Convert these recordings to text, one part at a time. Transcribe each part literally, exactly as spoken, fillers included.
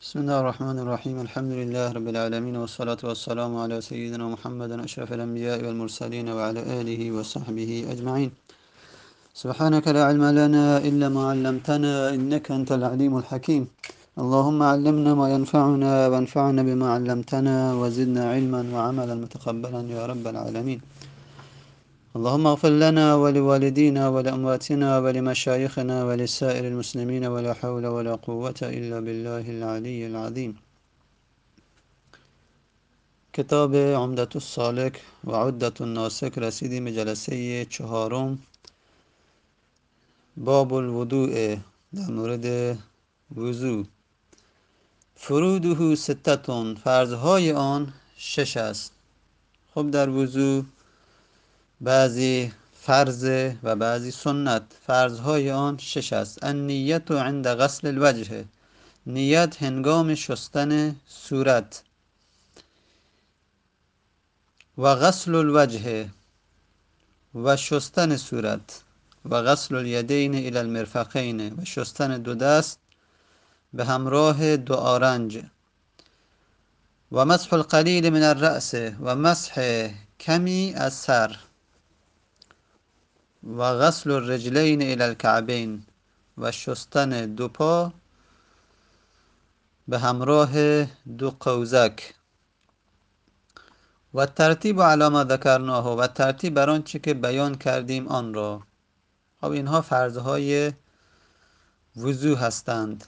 بسم الله الرحمن الرحيم الحمد لله رب العالمين والصلاة والسلام على سيدنا محمد أشرف الأنبياء والمرسلين وعلى آله وصحبه أجمعين. سبحانك لا علم لنا إلا ما علمتنا إنك أنت العليم الحكيم. اللهم علمنا ما ينفعنا وانفعنا بما علمتنا وزدنا علما وعملا متقبلا يا رب العالمين. اللهم اغفر لنا ولوالدينا ولأمواتنا ولمشايخنا ولسائر المسلمين ولا حول ولا قوة إلا بالله العلي العظيم. کتاب عمدة السالک و عدة الناسک رسیدیم به جلسه چهارم، باب الوضوء، در مورد وضو. فروده ستتون، فرضهای آن شش است. خب در وضو بعضی فرض و بعضی سنت. فرضهای آن شش است. النیت عند غسل الوجه، نیت هنگام شستن صورت. و غسل الوجه، و شستن صورت. و غسل الیدین الی المرفقین، و شستن دو دست به همراه دو آرنج. و مسح القلیل من الرأس، و مسح کمی از سر. و غسل الرجلین الی الکعبین، و شستن دو پا به همراه دو قوزک. و ترتیب علی ما ذکرناه، و ترتیب بر آنچه که بیان کردیم آن را. خب اینها فرضهای وضو هستند.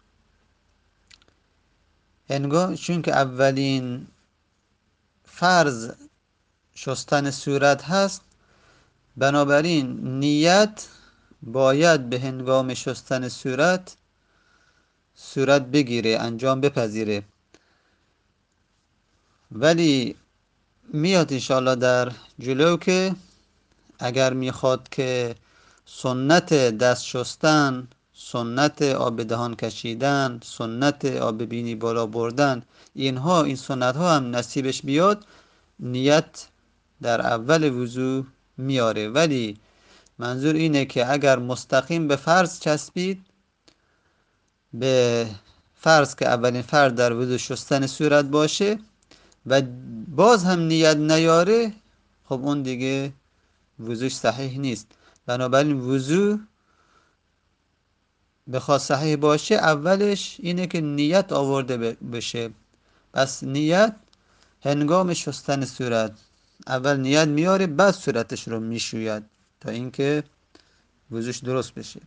هنگام چون که اولین فرض شستن صورت هست، بنابراین نیت باید به هنگام شستن صورت صورت بگیره، انجام بپذیره. ولی میاد انشاءالله در جلو که اگر میخواد که سنت دست شستن، سنت آب دهان کشیدن، سنت آب بینی بالا بردن، اینها این سنت ها هم نصیبش بیاد، نیت در اول وضو میاره. ولی منظور اینه که اگر مستقیم به فرض چسبید، به فرض که اولین فرض در وضو شستن صورت باشه و باز هم نیت نیاره، خب اون دیگه وضوش صحیح نیست. بنابراین وضو بخواد صحیح باشه اولش اینه که نیت آورده بشه. پس نیت هنگام شستن صورت، اول نیت میاره بعد صورتش رو میشوید تا اینکه وضوش درست بشه.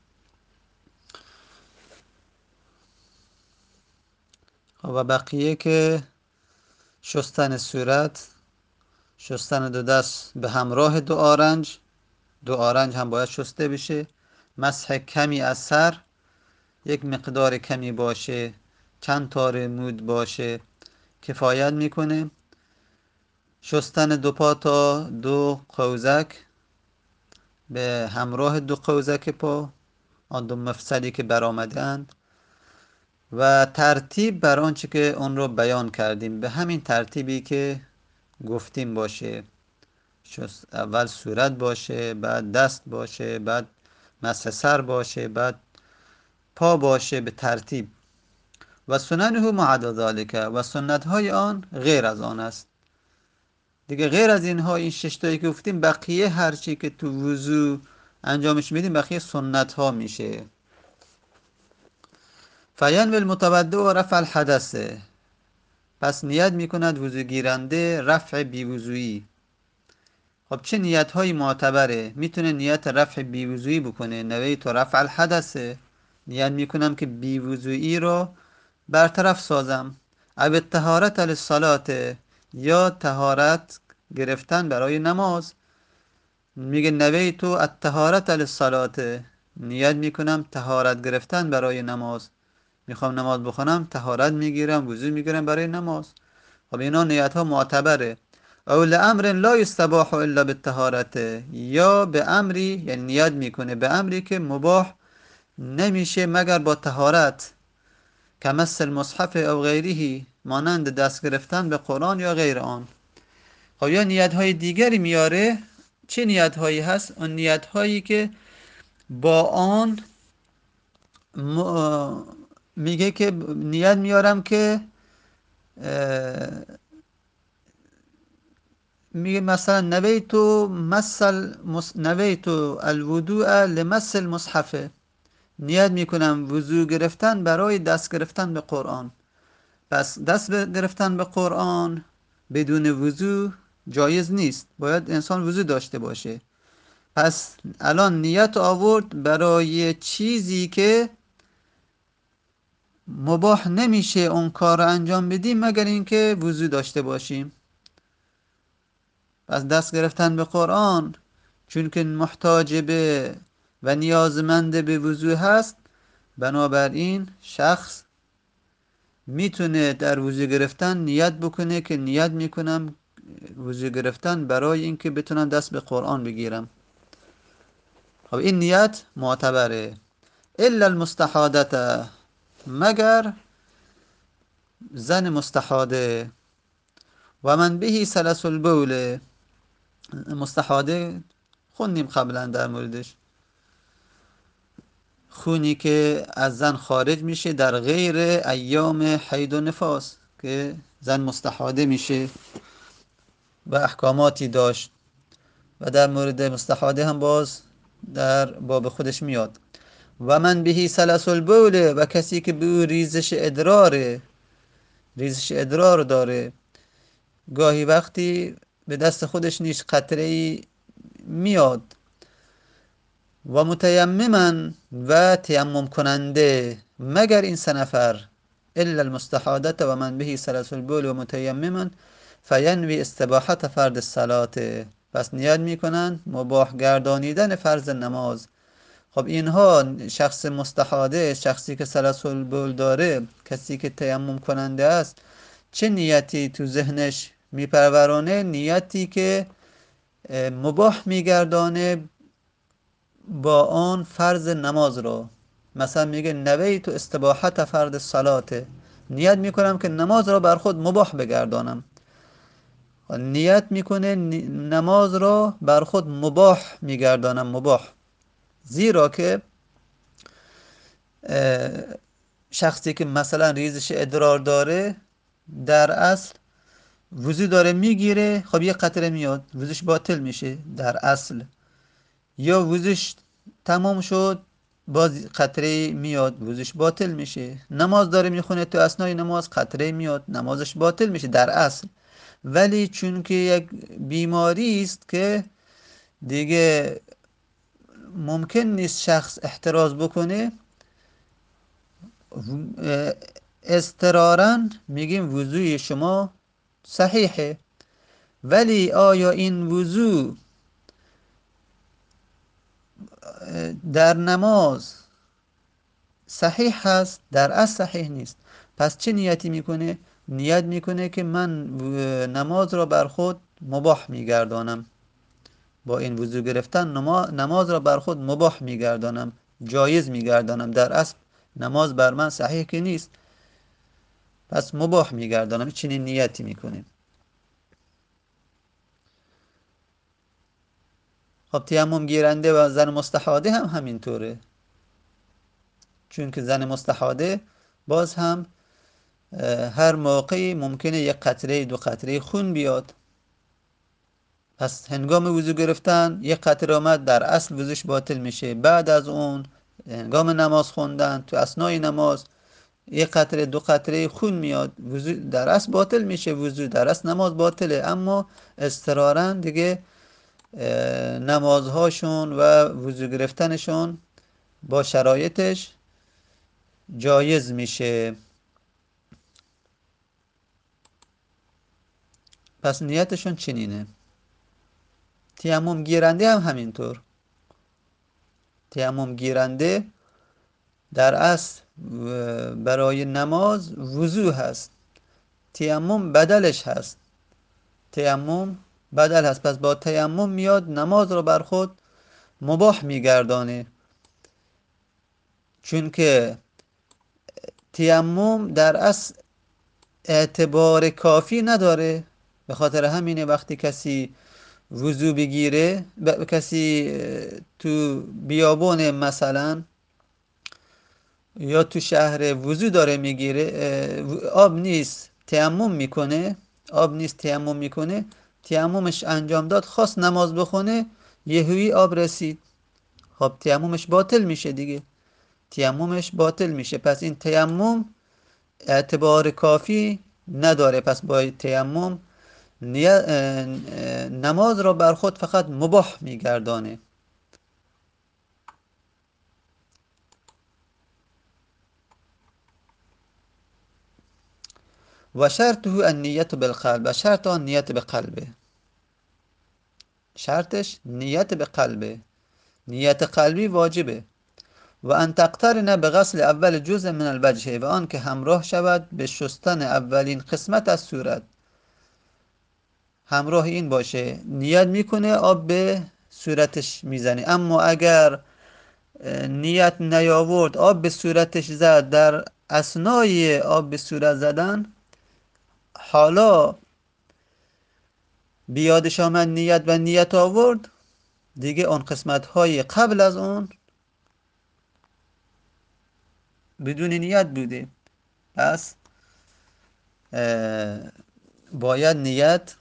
و بقیه که شستن صورت، شستن دو دست به همراه دو آرنج، دو آرنج هم باید شسته بشه. مسح کمی از سر، یک مقدار کمی باشه، چند تار مود باشه کفایت میکنه. شستن دو پا تا دو قوزک به همراه دو قوزک پا، آن دو مفصلی که برآمدند. و ترتیب بر آنچه که اون رو بیان کردیم به همین ترتیبی که گفتیم باشه. اول صورت باشه، بعد دست باشه، بعد مسح سر باشه، بعد پا باشه، به ترتیب. و سننه معد ذالک، و سنت های آن غیر از آن است. دیگه غیر از اینها، این شش تایی که گفتیم، بقیه هر چی که تو وضو انجامش میدیم بقیه سنت ها میشه. فینوی المتوضئ و رفع الحدث، پس نیت میکند وضو گیرنده رفع بیوضویی. خب چه نیت های معتبره؟ میتونه نیت رفع بیوضویی بکنه. نویت رفع الحدث، نیت میکنم که بیوضویی رو برطرف سازم. او طهارت للصلاه، یا طهارت گرفتن برای نماز. میگه نویت الطهارت للصلاه، نیت میکنم طهارت گرفتن برای نماز. میخوام نماز بخونم، طهارت میگیرم، وضو میگیرم برای نماز. خب اینا نیت ها معتبره. او لامر لا یستباح الا بالطهارت، یا به امری، یعنی نیت میکنه به امری که مباح نمیشه مگر با طهارت. کمس المصحف او غیره، مانند دست گرفتن به قرآن یا غیر آن. خب یا نیت های دیگری میاره. چه نیت هایی هست؟ اون نیت هایی که با آن میگه که نیت میارم که میگه مثلا نویتو مثل مس... نویتو الوضوء لمس المصحفه، نیت میکنم وضو گرفتن برای دست گرفتن به قرآن. پس دست گرفتن به قرآن بدون وضو جایز نیست، باید انسان وضو داشته باشه. پس الان نیت آورد برای چیزی که مباح نمیشه اون کار رو انجام بدیم مگر اینکه وضو داشته باشیم. پس دست گرفتن به قرآن چون که محتاج به و نیازمند به وضو هست، بنابراین شخص میتونه در وضو گرفتن نیت بکنه که نیت میکنم وضو گرفتن برای اینکه بتونم دست به قرآن بگیرم. خب این نیت معتبره. الا المستحادته، مگر زن مستحاده. و من بهی سلس البول، مستحاده خوندیم قبلا در موردش، خونی که از زن خارج میشه در غیر ایام حید و نفاس که زن مستحاده میشه و احکاماتی داشت و در مورد مستحاده هم باز در باب خودش میاد. و من بهی سلس البول، و کسی که به او ریزش ادراره، ریزش ادرار داره، گاهی وقتی به دست خودش نیش قطره ای میاد. و متیمما، و تیمم کننده، مگر این سه نفر، الا المستحادة و من بهی سلس البول و متیمما فینوی استباحت فرد الصلاة، پس نیت میکنن مباح گردانیدن فرض نماز. خب اینها شخص مستحاده، شخصی که سلس البول داره، کسی که تیمم کننده است، چه نیتی تو ذهنش میپرورانه؟ نیتی که مباح میگردانه با آن فرض نماز رو. مثلا میگه نویت استباحت فرض صلاته، نیت میکنم که نماز رو بر خود مباح بگردانم. نیت میکنه نماز رو بر خود مباح میگردانم، مباح. زیرا که شخصی که مثلا ریزش ادرار داره در اصل وضو داره میگیره، خب یه قطره میاد وضوش باطل میشه در اصل، یا وضوش تمام شد باز قطره میاد وضوش باطل میشه. نماز داره میخونه، تو اثنای نماز قطره میاد نمازش باطل میشه در اصل. ولی چون که یک بیماری است که دیگه ممکن نیست شخص احتراز بکنه، اضطرارا میگیم وضوی شما صحیحه. ولی آیا این وضو در نماز صحیح هست؟ در اصل صحیح نیست. پس چه نیتی میکنه؟ نیت میکنه که من نماز را بر خود مباح میگردانم، با این وضو گرفتن نماز را بر خود مباح میگردانم، جایز میگردانم. در اصل نماز بر من صحیح که نیست، پس مباح میگردانم. چنین نیتی میکنه. خب تیمم گیرنده و زن مستحاده هم همینطوره، چون که زن مستحاده باز هم هر موقعی ممکنه یک قطره دو قطره خون بیاد. پس هنگام وضو گرفتن یک قطره آمد، در اصل وضوش باطل میشه. بعد از اون هنگام نماز خوندن تو اثنای نماز یک قطره دو قطره خون میاد، وضو در اصل باطل میشه، وضو در اصل نماز باطله. اما اضطرارا دیگه نمازهاشون و وضو گرفتنشون با شرایطش جایز میشه. پس نیتشون چنینه. تیمم گیرنده هم همینطور. تیمم گیرنده در اصل برای نماز وضو هست، تیمم بدلش هست، تیمم بدل هست. پس با تیمم میاد نماز رو بر خود مباح میگردانه، چون که تیمم در اصل اعتبار کافی نداره. به خاطر همینه وقتی کسی وضو بگیره، کسی تو بیابون مثلا یا تو شهر وضو داره میگیره، آب نیست تیمم میکنه، آب نیست تیمم میکنه، تیممش انجام داد، خواست نماز بخونه، یهویی آب رسید، خب تیممش باطل میشه دیگه، تیممش باطل میشه. پس این تیمم اعتبار کافی نداره. پس با تیمم نماز را بر خود فقط مباح میگردانه. و شرطه النیت بالقلب، و شرط آن نیت به قلبه، شرطش نیت به قلبه، نیت قلبی واجبه. و ان تقترن به غسل اول جزء من الوجه، و آن که همراه شود به شستن اولین قسمت از صورت، همراه این باشه نیت میکنه آب به صورتش میزنه، اما اگر نیت نیاورد آب به صورتش زد، در اثنای آب به صورت زدن حالا بیادش آمد نیت و نیت آورد، دیگه اون قسمت های قبل از اون بدون نیت بوده. پس باید نیت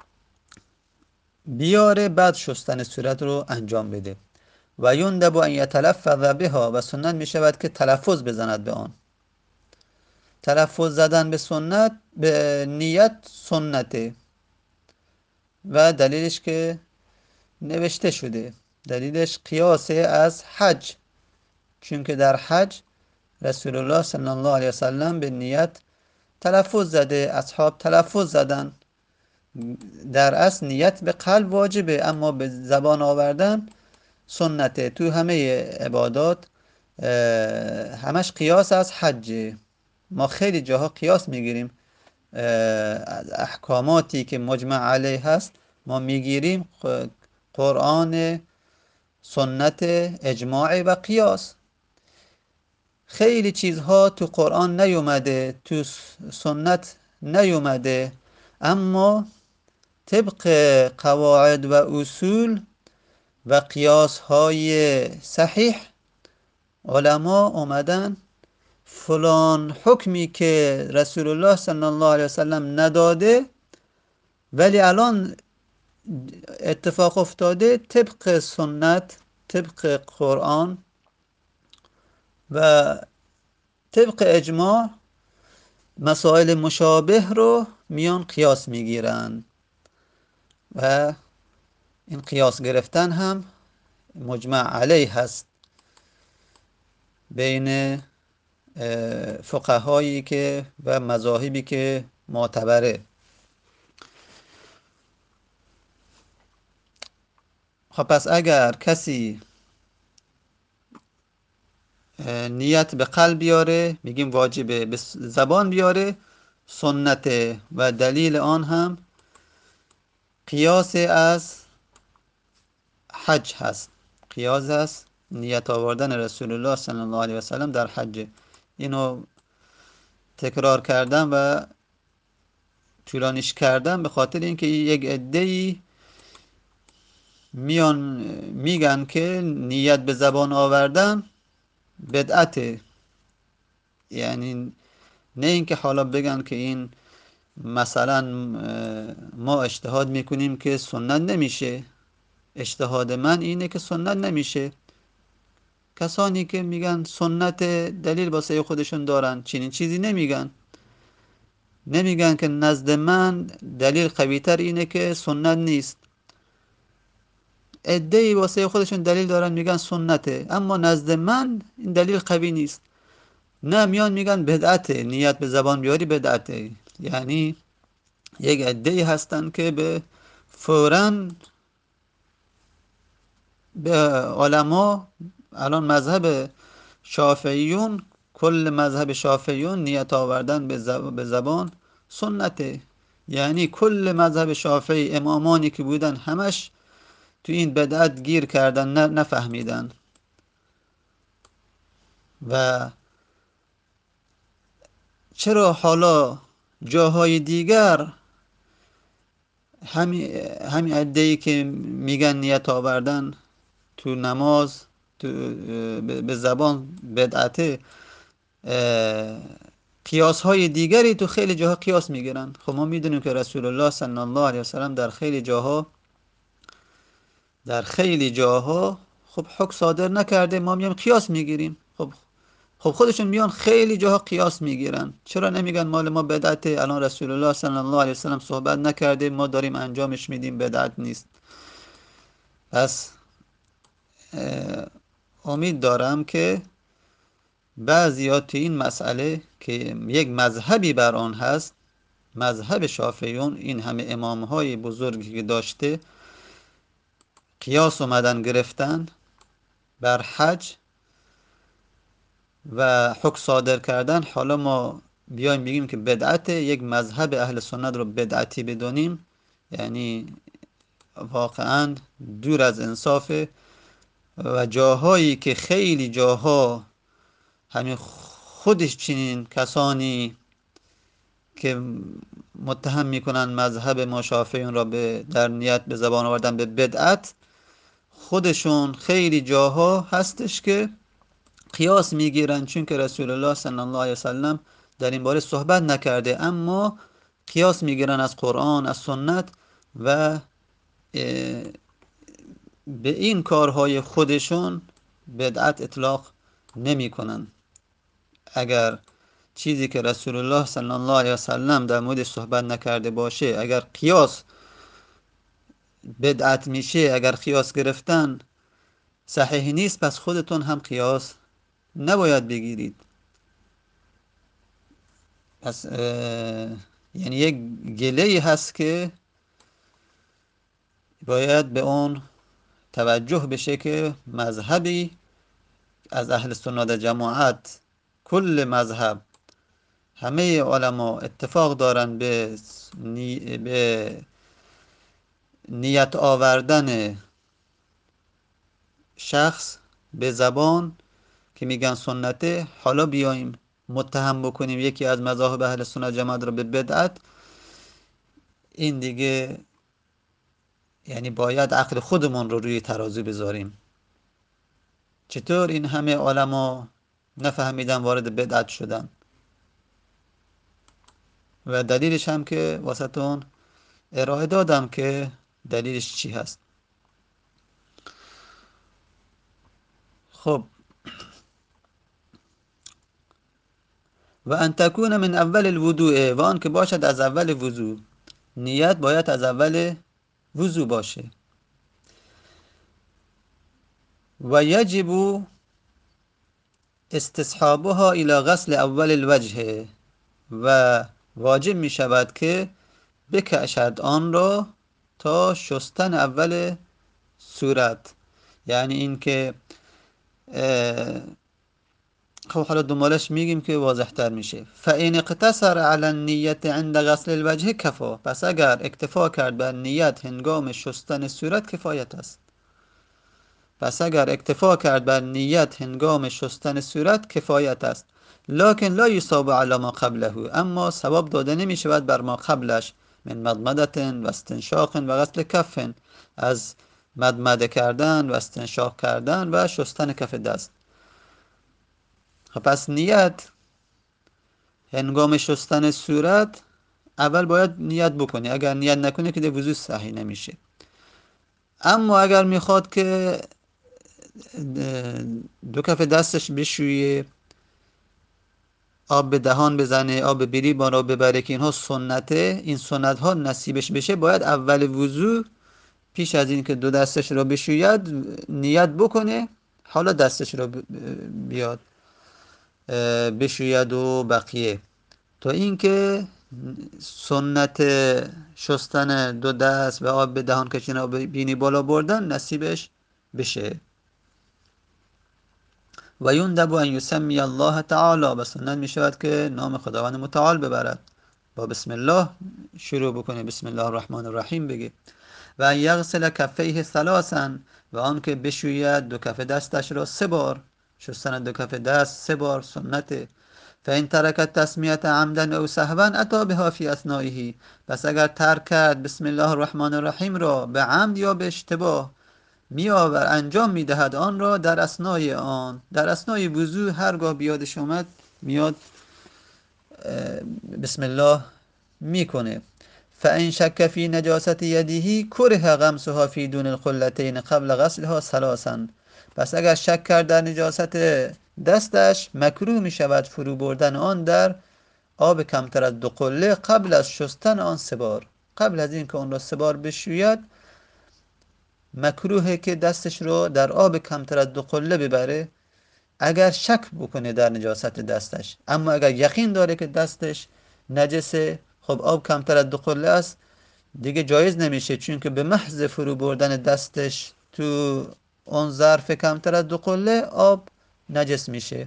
بیاره بعد شستن صورت رو انجام بده. و یندب ان یتلفظ بها، و سنت می شود که تلفظ بزند به آن. تلفظ زدن به سنت به نیت سنته و دلیلش که نوشته شده، دلیلش قیاسه از حج، چون که در حج رسول الله صلی الله علیه وسلم به نیت تلفظ زده، اصحاب تلفظ زدن. در اصل نیت به قلب واجبه، اما به زبان آوردن سنته. تو همه عبادات همش قیاس از حجه. ما خیلی جاها قیاس میگیریم، از احکاماتی که مجمع علیه هست ما میگیریم قرآن، سنت، اجماع و قیاس. خیلی چیزها تو قرآن نیومده، تو سنت نیومده، اما طبق قواعد و اصول و قیاس های صحیح علما اومدن فلان حکمی که رسول الله صلی الله علیه وسلم نداده ولی الان اتفاق افتاده، طبق سنت، طبق قرآن و طبق اجماع مسائل مشابه رو میان قیاس میگیرن و این قیاس گرفتن هم مجمع علیه هست بین فقهایی که و مذاهبی که معتبره. خب پس اگر کسی نیت به قلب بیاره میگیم واجبه، به زبان بیاره سنته، و دلیل آن هم قیاس از حج هست، قیاس از نیت آوردن رسول الله صلی الله علیه وسلم در حج. اینو تکرار کردم و طولانیش کردم به خاطر اینکه یک عده‌ای میان میگن که نیت به زبان آوردن بدعته. یعنی نه اینکه حالا بگن که این مثلا ما اجتهاد میکنیم که سنت نمیشه، اجتهاد من اینه که سنت نمیشه. کسانی که میگن سنت دلیل واسه خودشون دارن، چنین چیزی نمیگن. نمیگن که نزد من دلیل قویتر اینه که سنت نیست. عده‌ای واسه خودشون دلیل دارن میگن سنته، اما نزد من این دلیل قوی نیست. نه میان میگن بدعته، نیت به زبان بیاری بدعته. یعنی یک عده‌ای هستن که به فوراً به علما، الان مذهب شافعیون، کل مذهب شافعیون نیت آوردن به زبان سنته. یعنی کل مذهب شافعی امامانی که بودن همش تو این بدعت گیر کردن، نفهمیدن. و چرا حالا جاهای دیگر همین همین عده‌ای که میگن نیت آوردن تو نماز تو به زبان بدعته، قیاس های دیگری تو خیلی جاها قیاس میگیرن. خب ما میدونیم که رسول الله صلی الله علیه وسلم در خیلی جاها در خیلی جاها خب حکم صادر نکرده، ما میایم قیاس میگیریم. خب خب خودشون میان خیلی جاها قیاس میگیرن، چرا نمیگن مال ما بدعته؟ الان رسول الله صلی الله علیه وسلم صحبت نکرده، ما داریم انجامش میدیم، بدعت نیست. پس امید دارم که بعضیا تو این مسئله که یک مذهبی بر آن هست، مذهب شافعیون، این همه امامهای بزرگی که داشته قیاس اومدن گرفتن بر حج و حکم صادر کردن، حالا ما بیایم بگیم که بدعت، یک مذهب اهل سنت رو بدعتی بدونیم، یعنی واقعا دور از انصافه. و جاهایی که خیلی جاها همین خودش چنین کسانی که متهم میکنن مذهب ما شافعیون را به در نیت به زبان آوردن به بدعت، خودشون خیلی جاها هستش که قیاس میگیرن، چون که رسول الله صلی الله علیه وسلم در این باره صحبت نکرده، اما قیاس میگیرن از قرآن، از سنت و به این کارهای خودشون بدعت اطلاق نمی کنن. اگر چیزی که رسول الله صلی الله علیه وسلم در موردش صحبت نکرده باشه، اگر قیاس بدعت میشه، اگر قیاس گرفتن صحیح نیست، پس خودتون هم قیاس نباید بگیرید. پس یعنی یک گله‌ای هست که باید به اون توجه بشه که مذهبی از اهل سنت جماعت، کل مذهب، همه علما اتفاق دارن به نی... به نیت آوردن شخص به زبان که میگن سنته، حالا بیایم متهم بکنیم یکی از مذاهب اهل سنت جماعت رو به بدعت، این دیگه یعنی باید عقل خودمون رو روی ترازو بذاریم. چطور این همه علما نفهمیدن وارد بدعت شدن؟ و دلیلش هم که واسهتون ارائه دادم که دلیلش چی هست. خب و ان تکون من اول الوضوء، و آن که باشد از اول وضو، نیت باید از اول وضو باشه. و یجب استصحابها الى غسل اول الوجه، و واجب می شود که بکشد آن را تا شستن اول صورت. یعنی این که خب حالا دنبالش میگیم که واضح تر میشه. فإن اقتصر على النیة عند غسل الوجه کفا، پس اگر اکتفا کرد بر نیت هنگام شستن صورت کفایت است. پس اگر اکتفا کرد بر نیت هنگام شستن صورت کفایت است. لکن لا یصاب علی ما قبله، اما ثواب داده نمی شود بر ما قبلش، من مضمضة و استنشاق و غسل کف، از مضمضه کردن و استنشاق کردن و شستن کف دست. پس نیت هنگام شستن صورت اول باید نیت بکنی، اگر نیت نکنی که وضو صحیح نمیشه. اما اگر میخواد که دو کف دستش بشویه، آب به دهان بزنه، آب بری با را ببره که اینها سنته، این سنت ها نصیبش بشه، باید اول وضو پیش از این که دو دستش را بشوید نیت بکنه، حالا دستش را بیاد بشوید و بقیه، تا اینکه سنت شستن دو دست و آب به دهان کشیدن، آب بینی بالا بردن نصیبش بشه. و یندب ان یسمی الله تعالی، و سنت می شود که نام خداوند متعال ببرد، با بسم الله شروع بکنه، بسم الله الرحمن الرحیم بگه. و ان یغسل کفیه ثلاثا، و آن که بشوید دو کف دستش را سه بار، شستن دو کف دست سه بار سنته. فإن ترک التسمیة عمدا او سهوا اتی بها فی اثنائه، پس اگر ترک کرد بسم الله الرحمن الرحیم را به عمد یا به اشتباه، میآور انجام میدهد آن را در اثنای آن، در اثنای وضو هرگاه بیادش اومد میاد بسم الله میکنه. فان شک فی نجاست یده کره غمسها فی دون القلتین قبل غسلها ثلاثا. پس اگر شک کرد در نجاست دستش، مکروه می شود فرو بردن آن در آب کمتر از دو قله قبل از شستن آن سه بار. قبل از اینکه اون را سه بار بشوید مکروهه که دستش رو در آب کمتر از دو قله ببره اگر شک بکنه در نجاست دستش. اما اگر یقین داره که دستش نجسه، خب آب کمتر از دو قله است دیگه جایز نمیشه، چون که به محض فرو بردن دستش تو اون ظرف کمتر از دو قله آب نجس میشه.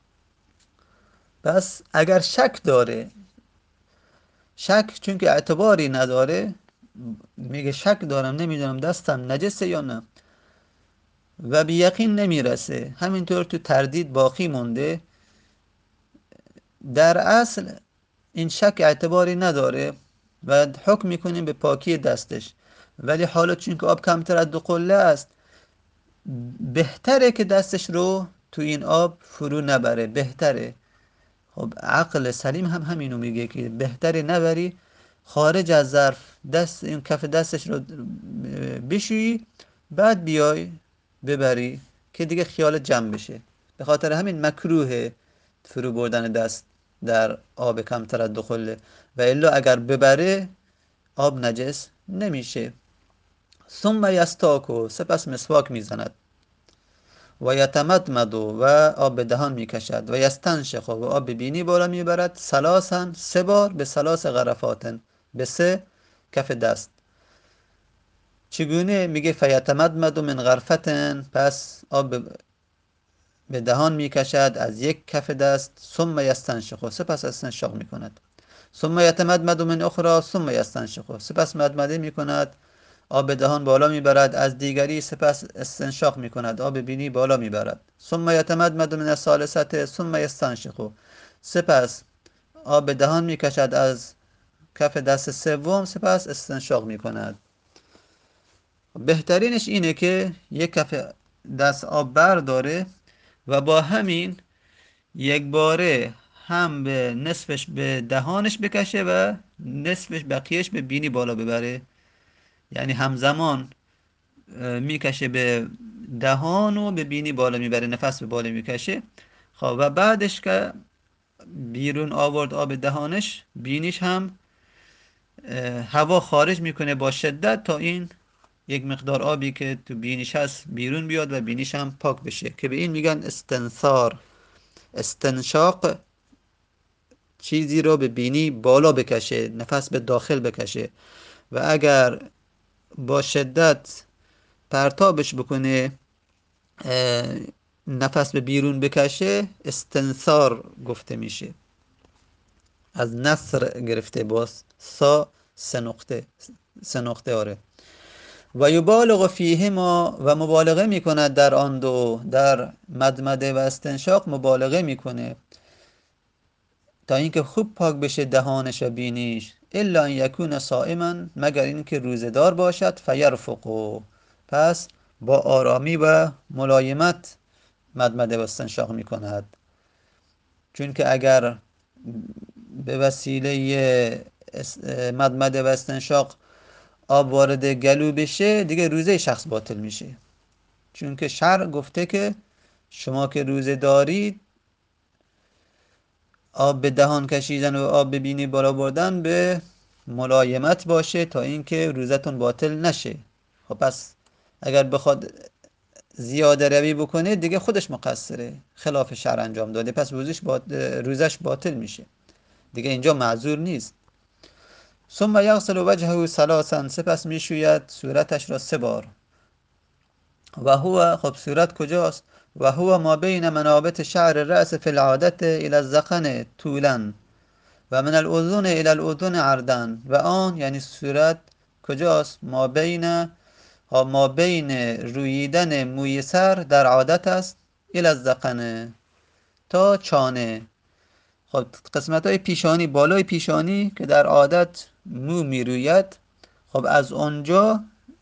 پس اگر شک داره، شک چون که اعتباری نداره، میگه شک دارم نمیدونم دستم نجسه یا نه و به یقین نمیرسه، همینطور تو تردید باقی مونده، در اصل این شک اعتباری نداره و حکم میکنیم به پاکی دستش. ولی حالا چون که آب کمتر از دو قله است بهتره که دستش رو تو این آب فرو نبره، بهتره. خب عقل سلیم هم همینو میگه که بهتره نبری، خارج از ظرف دست این کف دستش رو بشویی بعد بیای ببری که دیگه خیال جمع بشه. به خاطر همین مکروه فرو بردن دست در آب کمتر از دو قله و الا اگر ببره آب نجس نمیشه. ثم یستاکو، سپس مسواک میزند، و یتمدمد و آب به دهان میکشد، و یستنشق و آب به بینی بالا میبرد، ثلاثا سه بار، به ثلاث غرفاتن به سه کف دست. چگونه؟ میگه فیتمدمد من غرفتن، پس آب به دهان میکشد از یک کف دست، ثم یستنشق، سپس استنشاق میکند، ثم یتمدمد من اخرى ثم یستنشق، سپس مدمده میکند آب به دهان بالا میبرد از دیگری، سپس استنشاق میکند آب بینی بالا میبرد، ثم یتمدمد من الثالثه ثم یستنشق، سپس آب به دهان میکشد از کف دست سوم، سپس استنشاق میکند. بهترینش اینه که یک کف دست آب برداره و با همین یک باره هم به نصفش به دهانش بکشه و نصفش بقیهش به بینی بالا ببره، یعنی همزمان میکشه به دهان و به بینی بالا میبره، نفس به بالا میکشه. خب و بعدش که بیرون آورد آب دهانش، بینیش هم هوا خارج میکنه با شدت تا این یک مقدار آبی که تو بینیش هست بیرون بیاد و بینیش هم پاک بشه، که به این میگن استنثار. استنشاق چیزی رو به بینی بالا بکشه، نفس به داخل بکشه، و اگر با شدت پرتابش بکنه نفس به بیرون بکشه استنثار گفته میشه. از نصر گرفته باز سا سه نقطه سه نقطه آره. و یبالغ فیهما، و مبالغه میکند در آن دو، در مدمده و استنشاق مبالغه میکنه تا اینکه خوب پاک بشه دهانش و بینیش، الا ان یکون صائما، مگر اینکه روزدار باشد، فیرفقو، پس با آرامی و ملایمت مدمده و استنشاق میکند. چون که اگر به وسیله مدمده و استنشاق آب وارد گلو بشه دیگه روزه شخص باطل میشه، چون که شرع گفته که شما که روزه دارید آب به دهان کشیدن و آب به بینی بالا بردن به ملایمت باشه تا اینکه روزتون باطل نشه. خب پس اگر بخواد زیاده روی بکنه دیگه خودش مقصره، خلاف شرع انجام داده، پس روزش باطل، روزش باطل میشه دیگه، اینجا معذور نیست. ثم یغسل وجهه ثلاثا، سپس میشوید صورتش را سه بار. و هو، خب صورت کجاست؟ و هو ما بین منابت شعر الرأس فی العادت الى الذقن طولا و من الاذن الى الاذن عرضا. و آن یعنی صورت کجاست؟ ما بین ما بین روییدن موی سر در عادت است الى الذقن، تا چانه. خب قسمت های پیشانی، بالای پیشانی که در عادت مو میروید، خب از اونجا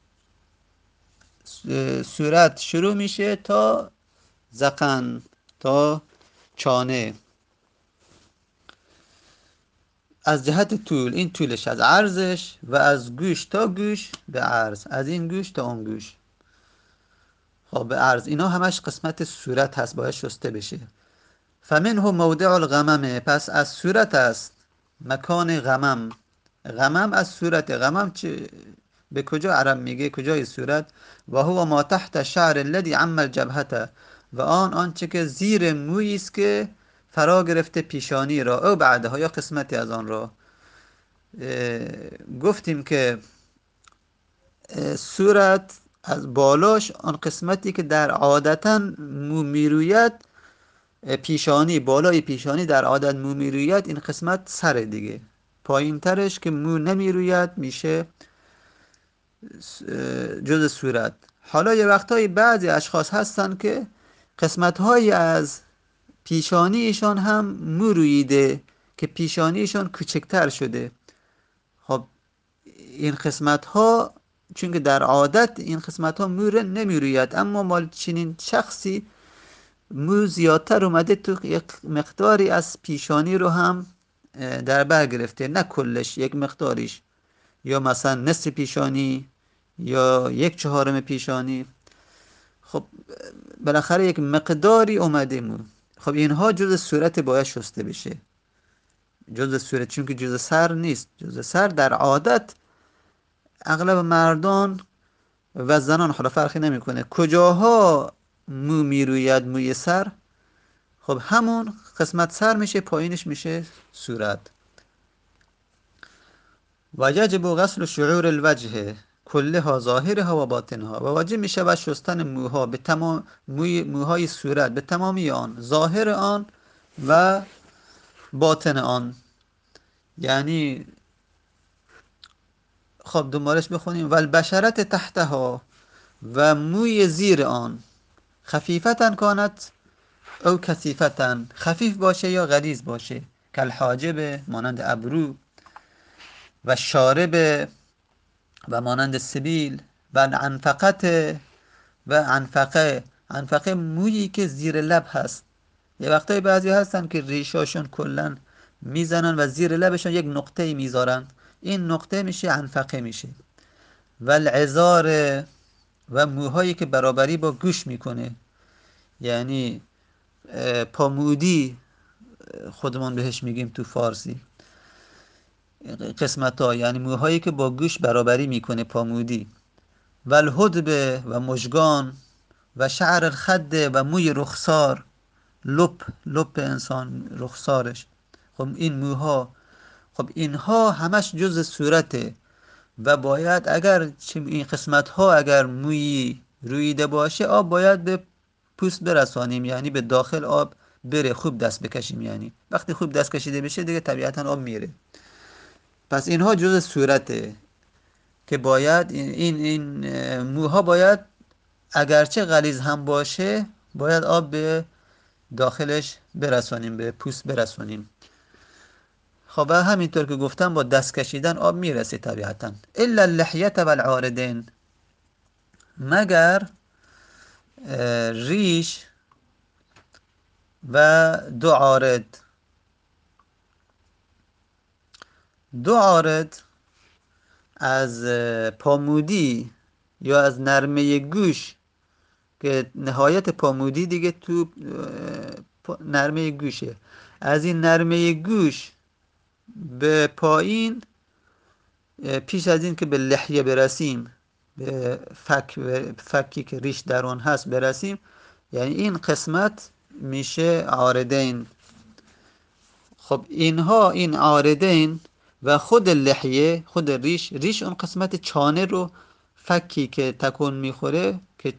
صورت شروع میشه تا ذقن، تا چانه. از جهت طول، این طولش از عرضش و از گوش تا گوش به عرض، از این گوش تا اون گوش خب به عرض، اینا همش قسمت صورت هست باید شسته بشه. فمنه موضع الغممه، پس از صورت است مکان غمم. غمم از صورت، غمم چه به کجا عرب میگه کجای صورت؟ و هو ما تحت شعر الذي عم الجبهته، و آن آنچه که زیر مویی است که فرا گرفته پیشانی را، او بعدها یا قسمتی از آن را. گفتیم که صورت از بالاش آن قسمتی که در عادتا مو میروید، پیشانی، بالای پیشانی در عادت مو میروید، این قسمت سر دیگه. پایین ترش که مو نمیروید میشه جز صورت. حالا یه وقتایی بعضی اشخاص هستن که قسمت های از پیشانیشان هم مو رویده که پیشانیشان کوچکتر شده. خب این قسمت ها چون که در عادت این قسمت ها مو نمیروید، اما مال چنین شخصی مو زیادتر اومده تو یک مقداری از پیشانی رو هم در بر گرفته، نه کلش، یک مقداریش، یا مثلا نصف پیشانی یا یک چهارم پیشانی. خب بالاخره یک مقداری اومده مو. خب اینها جز صورت باید شسته بشه، جز صورت، چون که جز سر نیست. جز سر در عادت اغلب مردان و زنان حالا فرقی نمیکنه کجاها مو میروید، موی سر، خب همون قسمت سر میشه، پایینش میشه صورت. و یجب غسل شعور الوجه کلها ظاهرها و باطنها، و واجب میشه و شستن موها به تمام، موی موهای صورت به تمامی آن، ظاهر آن و باطن آن. یعنی خب دنبالش بخونیم. و البشرت تحتها، و موی زیر آن، خفیفتن کانت او کثیفتن، خفیف باشه یا غلیظ باشه، کالحاجب مانند ابرو، و شارب و مانند سبیل، و عنفقت و عنفقه. عنفقه مویی که زیر لب هست. یه وقتایی بعضی هستن که ریشاشون کلن میزنن و زیر لبشون یک نقطه میذارن، این نقطه میشه عنفقه میشه. و العذار، و موهایی که برابری با گوش میکنه، یعنی پامودی خودمون بهش میگیم تو فارسی، قسمت ها یعنی موهایی که با گوش برابری میکنه، پامودی. و الهدب، و مژگان، و شعر الخد، و موی رخسار، لپ لپ انسان رخسارش. خب این موها، خب اینها همش جز صورته و باید اگر این قسمت ها اگر موی رویده باشه، آب باید به پوست برسانیم، یعنی به داخل آب بره، خوب دست بکشیم. یعنی وقتی خوب دست کشیده بشه دیگه طبیعتا آب میره. پس اینها جز صورته که باید این این موها باید اگرچه غلیظ هم باشه باید آب به داخلش برسانیم، به پوست برسانیم. خب همینطور که گفتم با دست کشیدن آب میرسه طبیعتا. الا اللحیت و العارضین، مگر ریش و دو عارض. دو عارض از پامودی یا از نرمه گوش، که نهایت پامودی دیگه تو نرمه گوشه، از این نرمه گوش به پایین، پیش از این که به لحیه برسیم، به فک، فکی که ریش در اون هست برسیم، یعنی این قسمت میشه عارضین. خب اینها، این عارضین و خود لحیه، خود ریش، ریش اون قسمت چانه رو، فکی که تکون میخوره که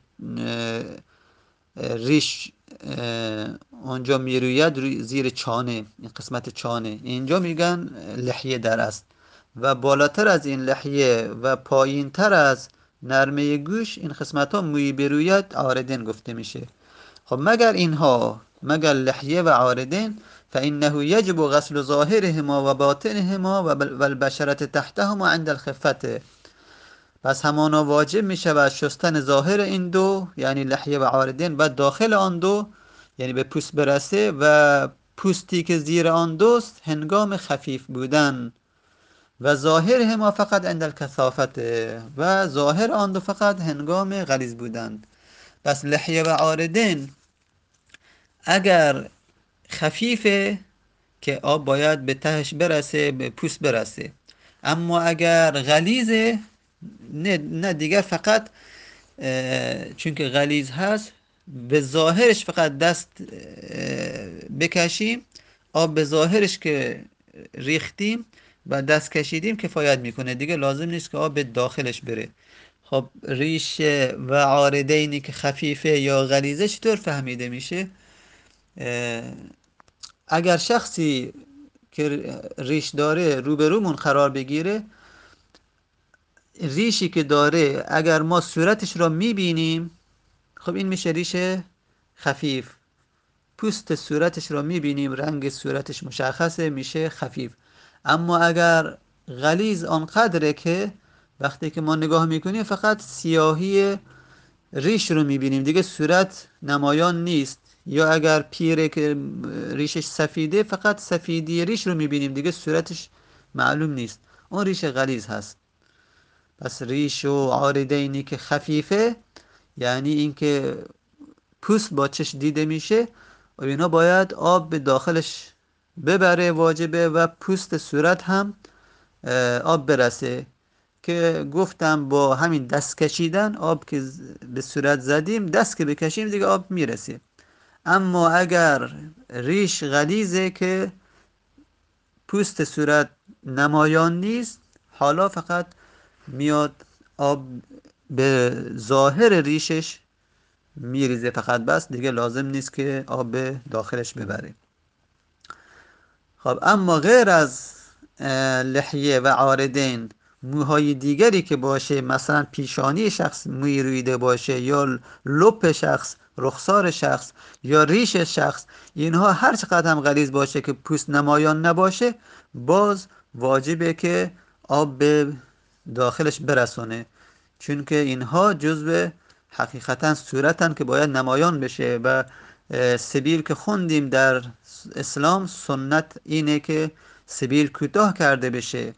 ریش اونجا میروید زیر چانه، این قسمت چانه، اینجا میگن لحیه در است. و بالاتر از این لحیه و پایین تر از نرمه گوش این قسمت ها موی بروید عارضین گفته میشه. خب مگر اینها، مگر لحیه و عارضین، فانه یجب غسل ظاهرهما و باطنهما و البشرة تحتهما عند الخفته، پس همانا واجب می شود شستن ظاهر این دو، یعنی لحیه و عارضین، و داخل آن دو یعنی به پوست برسه و پوستی که زیر آن دوست هنگام خفیف بودن و ظاهر ما فقط عند الکثافت، و ظاهر آن دو فقط هنگام غلیظ بودن. پس لحیه و عارضین اگر خفیفه که آب باید به تهش برسه، به پوست برسه، اما اگر غلیظه نه, نه دیگر فقط چون که غلیظ هست به ظاهرش فقط دست بکشیم، آب به ظاهرش که ریختیم و دست کشیدیم کفایت میکنه، دیگه لازم نیست که آب به داخلش بره. خب ریش و عارضینی که خفیفه یا غلیظه چطور فهمیده میشه؟ اگر شخصی که ریش داره روبرومون قرار بگیره، ریشی که داره اگر ما صورتش را میبینیم، خب این میشه ریش خفیف. پوست صورتش را میبینیم، رنگ صورتش مشخصه، میشه خفیف. اما اگر غلیظ آنقدره که وقتی که ما نگاه میکنیم فقط سیاهی ریش رو میبینیم، دیگه صورت نمایان نیست، یا اگر پیره که ریشش سفیده فقط سفیدی ریش رو میبینیم، دیگه صورتش معلوم نیست، اون ریش غلیظ هست. پس ریش و عارضینی که خفیفه یعنی اینکه پوست با چشم دیده میشه و اینا باید آب به داخلش ببره، واجبه، و پوست صورت هم آب برسه، که گفتم با همین دست کشیدن آب که به صورت زدیم دست که بکشیم دیگه آب میرسه. اما اگر ریش غلیظه که پوست صورت نمایان نیست، حالا فقط میاد آب به ظاهر ریشش میریزه فقط، بس دیگه لازم نیست که آب به داخلش ببره. خب اما غیر از لحیه و عارضین موهای دیگری که باشه، مثلا پیشانی شخص موی رویده باشه، یا لپ شخص، رخسار شخص، یا ریش شخص، اینها هر چقدر هم غلیظ باشه که پوست نمایان نباشه، باز واجبه که آب به داخلش برسونه، چون که اینها جزو حقیقتا صورتن که باید نمایان بشه. و سبیل که خوندیم در اسلام سنت اینه که سبیل کوتاه کرده بشه،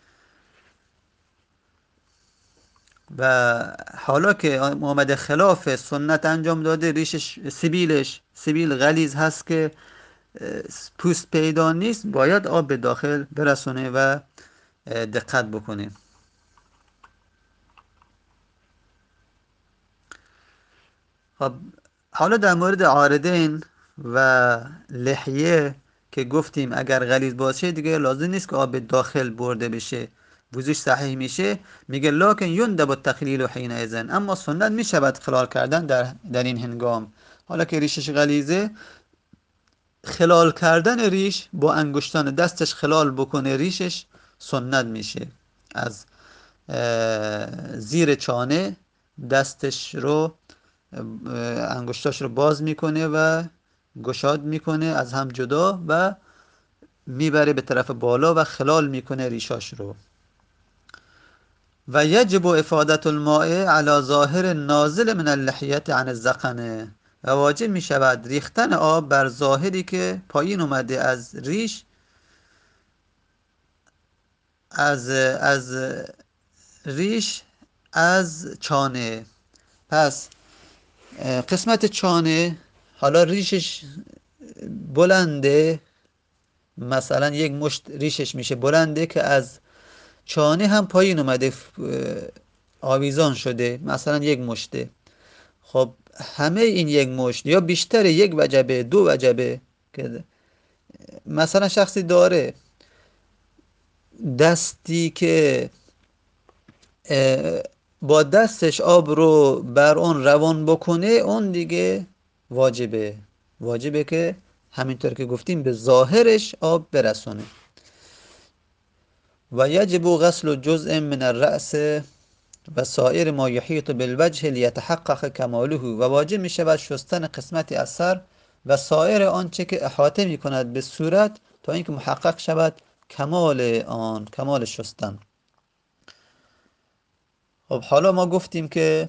و حالا که آمده خلاف سنت انجام داده، ریشش سبیلش سبیل غلیظ هست که پوست پیدا نیست، باید آب به داخل برسونه و دقت بکنه. خب حالا در مورد عارضین و لحیه که گفتیم اگر غلیظ باشه دیگه لازم نیست که آب به داخل برده بشه، وضوش صحیح میشه. میگه لکن یندب التخلیل حینئذ، اما سنت میشود خلال کردن در, در این هنگام. حالا که ریشش غلیظه، خلال کردن ریش با انگشتان دستش خلال بکنه ریشش سنت میشه. از زیر چانه دستش رو انگشتاش رو باز میکنه و گشاد میکنه از هم جدا و میبره به طرف بالا و خلال میکنه ریشاش رو. و یجب افادت الماء علی ظاهر نازل من اللحیت عن الذقن، و واجب میشود ریختن آب بر ظاهری که پایین اومده از ریش، از از ریش از چانه. پس قسمت چانه حالا ریشش بلنده، مثلا یک مشت ریشش میشه بلنده که از چانه هم پایین اومده آویزان شده، مثلا یک مشته. خب همه این یک مشت یا بیشتر، یک وجبه، دو وجبه، که مثلا شخصی داره دستی که با دستش آب رو بر اون روان بکنه، اون دیگه واجبه واجبه که همینطور که گفتیم به ظاهرش آب برسونه. و یجب غسل جزء من الرأس و سایر ما یحیط بالوجه لیتحقق کماله، و واجب می شود شستن قسمتی از سر و سایر آنچه که احاطه می کند به صورت تا اینکه محقق شود کمال آن، کمال شستن. خب حالا ما گفتیم که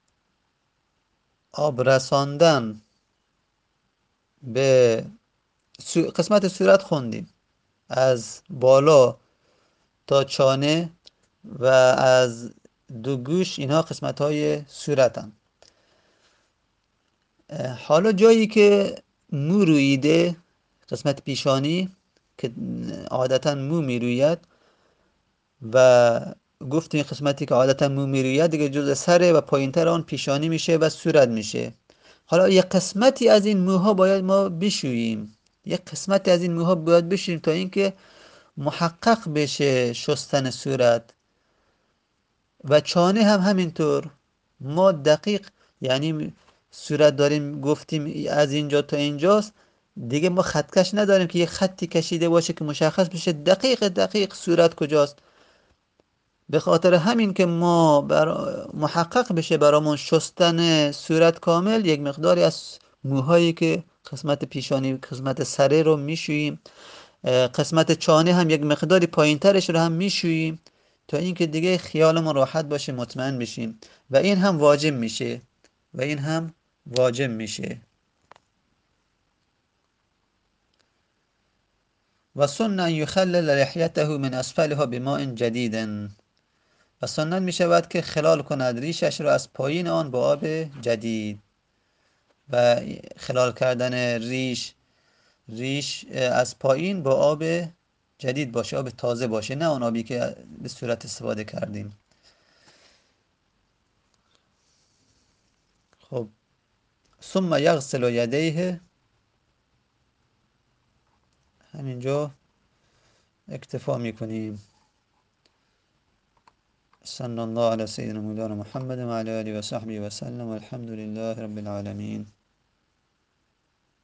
آب رساندن به قسمت صورت خوندیم، از بالا تا چانه و از دو گوش، اینها قسمت های صورتن. حالا جایی که مو رویده، قسمت پیشانی که عادتا مو میروید و گفتیم قسمتی که عادتا مو میروید دیگه جز سره و پایینتر آن پیشانی میشه و صورت میشه. حالا یک قسمتی از این موها باید ما بشوییم، یک قسمتی از این موها باید بشوییم تا اینکه محقق بشه شستن صورت. و چانه هم همینطور. ما دقیق، یعنی صورت داریم گفتیم از اینجا تا اینجاست، دیگه ما خطکش نداریم که یه خطی کشیده باشه که مشخص بشه دقیق دقیق صورت کجاست. به خاطر همین که ما بر محقق بشه برامون شستن صورت کامل، یک مقداری از موهایی که قسمت پیشانی قسمت سره رو میشوییم، قسمت چانه هم یک مقداری پایینترش رو هم میشوییم تا اینکه دیگه خیالمون راحت باشه، مطمئن بشیم. و این هم واجب میشه و این هم واجب میشه. و سن ان یخلل لحیته من اسفلها بماء جدید. و سنت می شود که خلال کند ریشش را از پایین آن با آب جدید. و خلال کردن ریش ریش از پایین با آب جدید باشه، آب تازه باشه، نه اون آبی که به صورت استفاده کردیم. خب ثم یغسل یدیه، همینجا اکتفا میکنیم. صلی الله علی سیدنا مولانا محمد و علی آله و صحبه و سلم، والحمد لله رب العالمین.